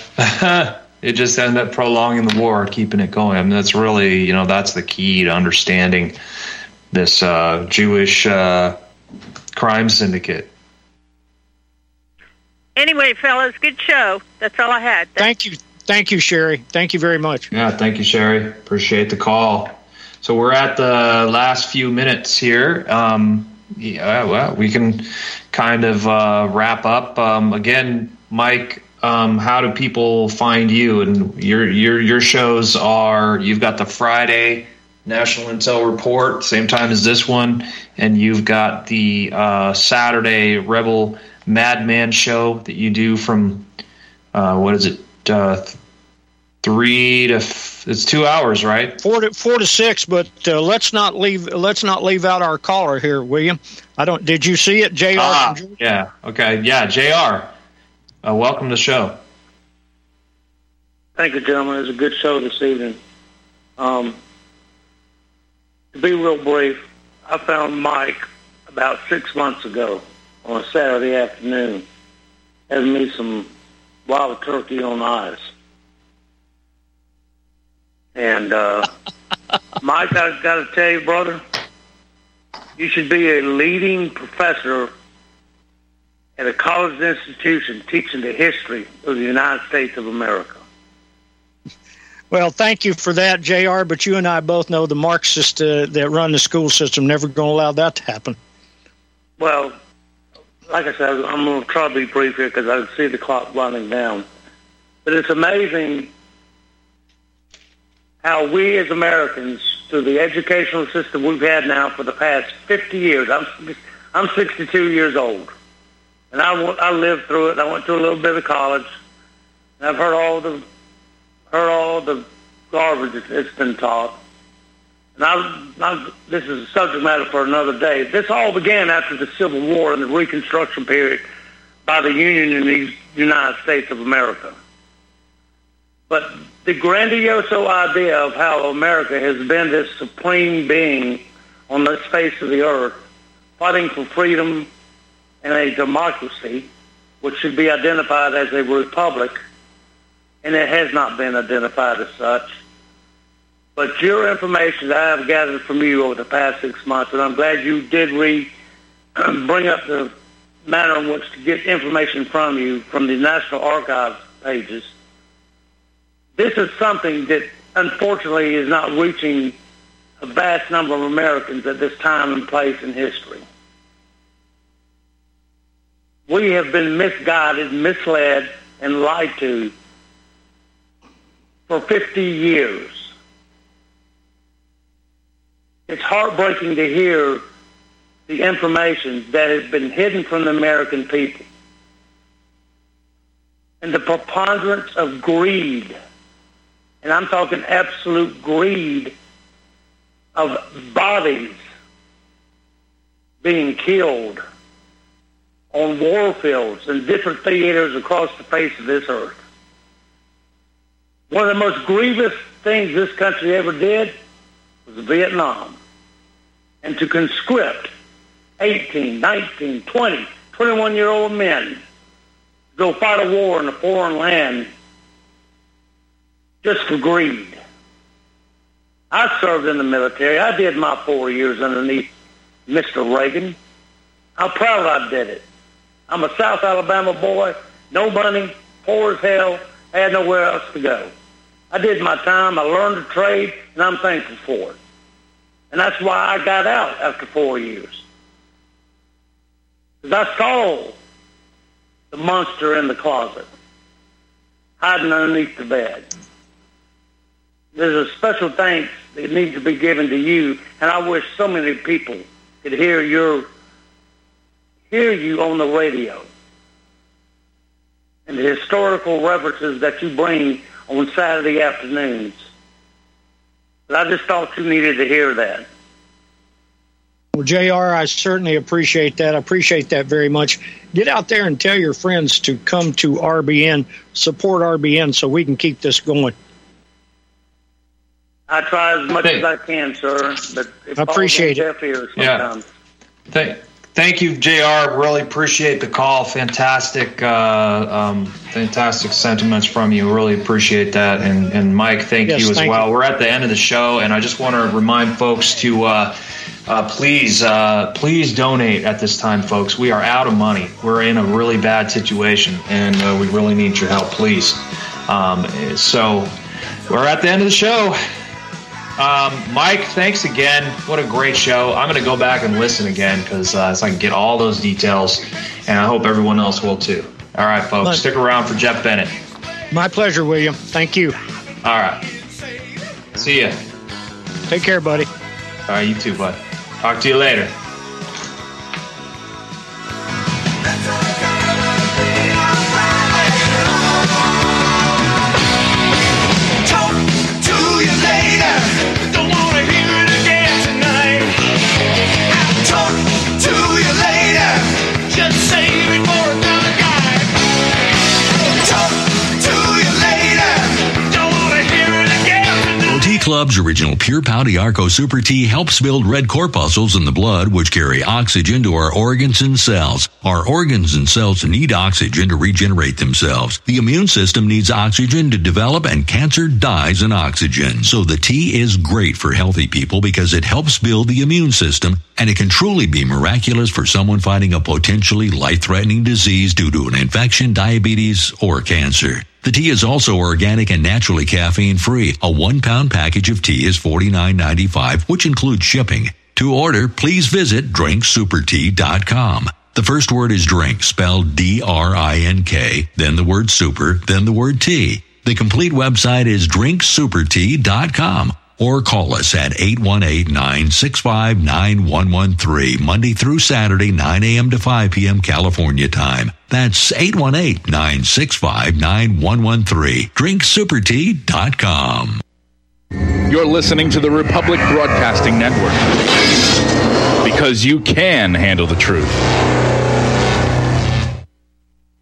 It just ended up prolonging the war, keeping it going. I mean, that's really, you know, that's the key to understanding this uh, Jewish uh, crime syndicate. Anyway, fellas, good show. That's all I had. Thank you. Thank you, Sherry. Thank you very much. Yeah, thank you, Sherry. Appreciate the call. So we're at the last few minutes here. Um, yeah, well, we can kind of uh, wrap up. Um, again, Mike, um, how do people find you? And your your your shows are, you've got the Friday National Intel Report, same time as this one, and you've got the uh, Saturday Rebel Madman show that you do from, uh, what is it, uh, three to f- it's two hours, right? Four to four to six, but uh, let's not leave let's not leave out our caller here, William. I don't. Did you see it, J R? Ah, yeah. Okay. Yeah, J R. Uh, welcome to the show. Thank you, gentlemen. It was a good show this evening. Um, to be real brief, I found Mike about six months ago on a Saturday afternoon, having me some wild turkey on ice. And, uh, Mike, I've got to tell you, brother, you should be a leading professor at a college institution teaching the history of the United States of America. Well, thank you for that, J R, but you and I both know the Marxists uh, that run the school system never going to allow that to happen. Well, like I said, I'm going to try to be brief here because I see the clock running down. But it's amazing how we as Americans, through the educational system we've had now for the past fifty years, I'm I'm sixty-two years old, and I, I lived through it. I went to a little bit of college, and I've heard all the heard all the garbage that's been taught. And I, I, this is a subject matter for another day. This all began after the Civil War and the Reconstruction period by the Union in the United States of America. But the grandiose idea of how America has been this supreme being on the face of the earth, fighting for freedom and a democracy, which should be identified as a republic, and it has not been identified as such. But your information that I have gathered from you over the past six months, and I'm glad you did re bring up the manner in which to get information from you from the National Archives pages. This is something that unfortunately is not reaching a vast number of Americans at this time and place in history. We have been misguided, misled, and lied to for fifty years. It's heartbreaking to hear the information that has been hidden from the American people. And the preponderance of greed, and I'm talking absolute greed, of bodies being killed on war fields and different theaters across the face of this earth. One of the most grievous things this country ever did was Vietnam. And to conscript eighteen, nineteen, twenty, twenty-one-year-old men to go fight a war in a foreign land just for greed. I served in the military. I did my four years underneath Mister Reagan. I'm proud I did it. I'm a South Alabama boy, no money, poor as hell, had nowhere else to go. I did my time, I learned a trade, and I'm thankful for it. And that's why I got out after four years. Because I saw the monster in the closet, hiding underneath the bed. There's a special thanks that needs to be given to you, and I wish so many people could hear your hear you on the radio and the historical references that you bring on Saturday afternoons. But I just thought you needed to hear that. Well, J R, I certainly appreciate that. I appreciate that very much. Get out there and tell your friends to come to R B N, support R B N so we can keep this going. I try as much hey. as I can, sir. But it I appreciate it. Deaf ears sometimes. Yeah. Thank, thank you, J R. Really appreciate the call. Fantastic, uh, um, fantastic sentiments from you. Really appreciate that. And, and Mike, thank yes, you as thank well. You. We're at the end of the show, and I just want to remind folks to uh, uh, please, uh, please donate at this time, folks. We are out of money. We're in a really bad situation, and uh, we really need your help, please. Um, so we're at the end of the show. Um, Mike, thanks again. What a great show. I'm going to go back and listen again because uh, so I can get all those details, and I hope everyone else will too. All right, folks, Look. Stick around for Jeff Bennett. My pleasure, William. Thank you. All right. See ya. Take care, buddy. All right, you too, bud. Talk to you later. Club's original Pure Pouty Arco Super Tea helps build red corpuscles in the blood, which carry oxygen to our organs and cells. Our organs and cells need oxygen to regenerate themselves. The immune system needs oxygen to develop, and cancer dies in oxygen. So the tea is great for healthy people because it helps build the immune system, and it can truly be miraculous for someone fighting a potentially life-threatening disease due to an infection, diabetes, or cancer. The tea is also organic and naturally caffeine-free. A one-pound package of tea is forty-nine ninety-five, which includes shipping. To order, please visit drink super tea dot com. The first word is drink, spelled D R I N K, then the word super, then the word tea. The complete website is drink super tea dot com. Or call us at eight one eight, nine six five, nine one one three, Monday through Saturday, nine a.m. to five p.m. California time. That's eight one eight, nine six five, nine one one three. drink super tea dot com. You're listening to the Republic Broadcasting Network. Because you can handle the truth.